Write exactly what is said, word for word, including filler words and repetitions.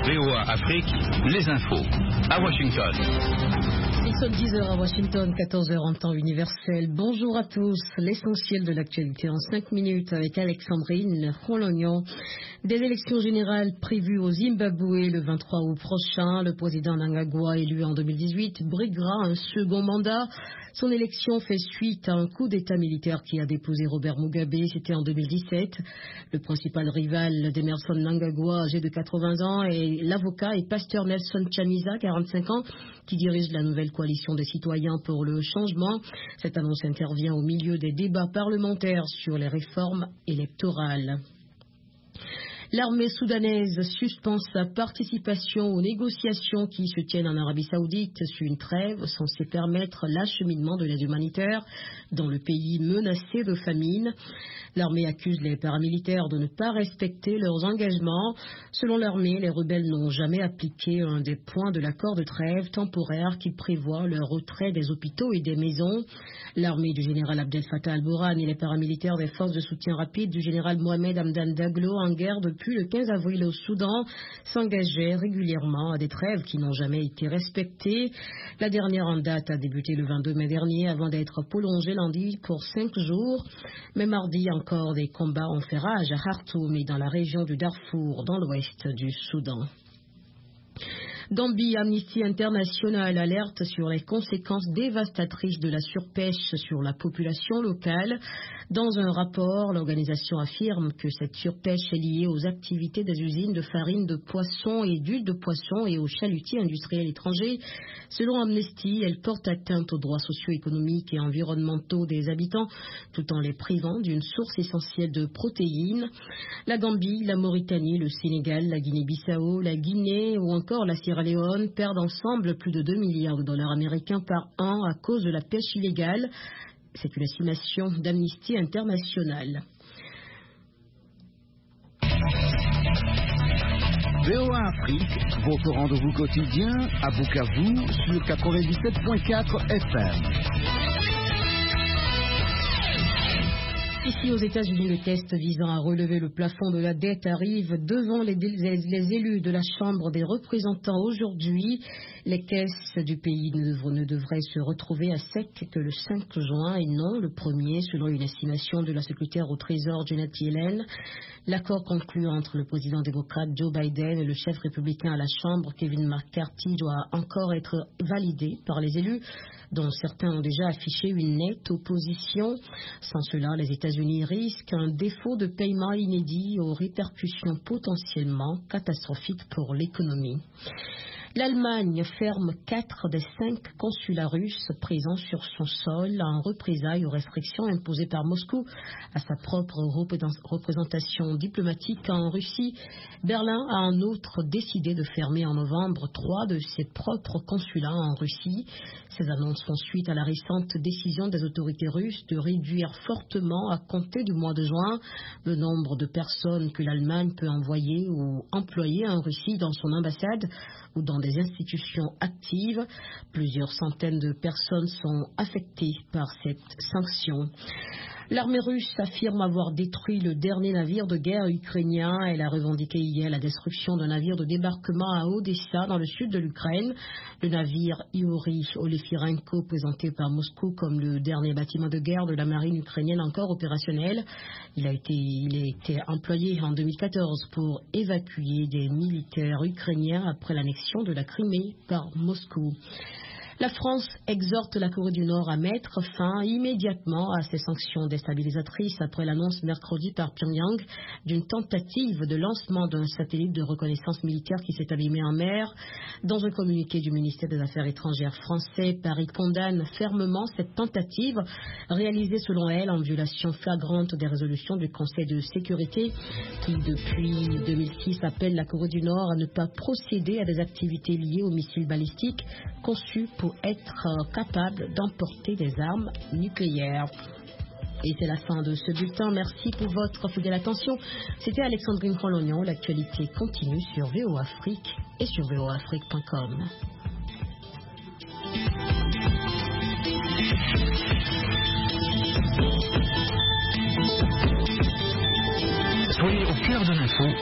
V O A Afrique, les infos, à Washington. Il sonne dix heures à Washington, quatorze heures en temps universel. Bonjour à tous. L'essentiel de l'actualité en cinq minutes avec Alexandrine Rolognon. Des élections générales prévues au Zimbabwe le vingt-trois août prochain. Le président Mnangagwa, élu en deux mille dix-huit, briguera un second mandat. Son élection fait suite à un coup d'État militaire qui a déposé Robert Mugabe. C'était en deux mille dix-sept. Le principal rival d'Emerson Mnangagwa, âgé de quatre-vingts ans, est l'avocat et pasteur Nelson Chamisa, quarante-cinq ans, qui dirige la nouvelle coalition des citoyens pour le changement. Cette annonce intervient au milieu des débats parlementaires sur les réformes électorales. L'armée soudanaise suspend sa participation aux négociations qui se tiennent en Arabie Saoudite sur une trêve censée permettre l'acheminement de l'aide humanitaire dans le pays menacé de famine. L'armée accuse les paramilitaires de ne pas respecter leurs engagements. Selon l'armée, les rebelles n'ont jamais appliqué un des points de l'accord de trêve temporaire qui prévoit le retrait des hôpitaux et des maisons. L'armée du général Abdel Fattah al-Burhan et les paramilitaires des forces de soutien rapide du général Mohamed Hamdan Daglo, en guerre depuis le quinze avril au Soudan, s'engageaient régulièrement à des trêves qui n'ont jamais été respectées. La dernière en date a débuté le vingt-deux mai dernier avant d'être prolongée lundi pour cinq jours. Mais mardi encore, des combats ont fait rage à Khartoum et dans la région du Darfour, dans l'ouest du Soudan. Gambie, Amnesty International alerte sur les conséquences dévastatrices de la surpêche sur la population locale. Dans un rapport, l'organisation affirme que cette surpêche est liée aux activités des usines de farine de poisson et d'huile de poisson et aux chalutiers industriels étrangers. Selon Amnesty, elle porte atteinte aux droits socio-économiques et environnementaux des habitants, tout en les privant d'une source essentielle de protéines. La Gambie, la Mauritanie, le Sénégal, la Guinée-Bissau, la Guinée ou encore la Sierra Leone perdent ensemble plus de deux milliards de dollars américains par an à cause de la pêche illégale. C'est une estimation d'Amnesty International. V O A Afrique, votre rendez-vous quotidien à Bukavu sur quatre-vingt-dix-sept virgule quatre F M. Ici aux États-Unis, le test visant à relever le plafond de la dette arrive devant les, les, les élus de la Chambre des représentants aujourd'hui. Les caisses du pays ne, ne devraient se retrouver à sec que le cinq juin et non le premier, selon une estimation de la secrétaire au Trésor Janet Yellen. L'accord conclu entre le président démocrate Joe Biden et le chef républicain à la Chambre, Kevin McCarthy, doit encore être validé par les élus, dont certains ont déjà affiché une nette opposition. Sans cela, les États-Unis risquent un défaut de paiement inédit aux répercussions potentiellement catastrophiques pour l'économie. L'Allemagne ferme quatre des cinq consulats russes présents sur son sol en représailles aux restrictions imposées par Moscou à sa propre représentation diplomatique en Russie. Berlin a en outre décidé de fermer en novembre trois de ses propres consulats en Russie. Ces annonces font suite à la récente décision des autorités russes de réduire fortement à compter du mois de juin le nombre de personnes que l'Allemagne peut envoyer ou employer en Russie dans son ambassade ou dans des institutions actives. Plusieurs centaines de personnes sont affectées par cette sanction. L'armée russe affirme avoir détruit le dernier navire de guerre ukrainien. Elle a revendiqué hier la destruction d'un navire de débarquement à Odessa, dans le sud de l'Ukraine. Le navire Iori Olefirenko, présenté par Moscou comme le dernier bâtiment de guerre de la marine ukrainienne encore opérationnel. Il a été, il a été employé en deux mille quatorze pour évacuer des militaires ukrainiens après l'annexion de la Crimée par Moscou. La France exhorte la Corée du Nord à mettre fin immédiatement à ces sanctions déstabilisatrices après l'annonce mercredi par Pyongyang d'une tentative de lancement d'un satellite de reconnaissance militaire qui s'est abîmé en mer. Dans un communiqué du ministère des Affaires étrangères français, Paris condamne fermement cette tentative réalisée selon elle en violation flagrante des résolutions du Conseil de sécurité qui depuis deux mille six appelle la Corée du Nord à ne pas procéder à des activités liées aux missiles balistiques conçus pour être capable d'emporter des armes nucléaires. Et c'est la fin de ce bulletin. Merci pour votre fidèle attention. C'était Alexandrine Rolognon. L'actualité continue sur V O Afrique et sur v o afrique point com. Soyez au cœur de l'info.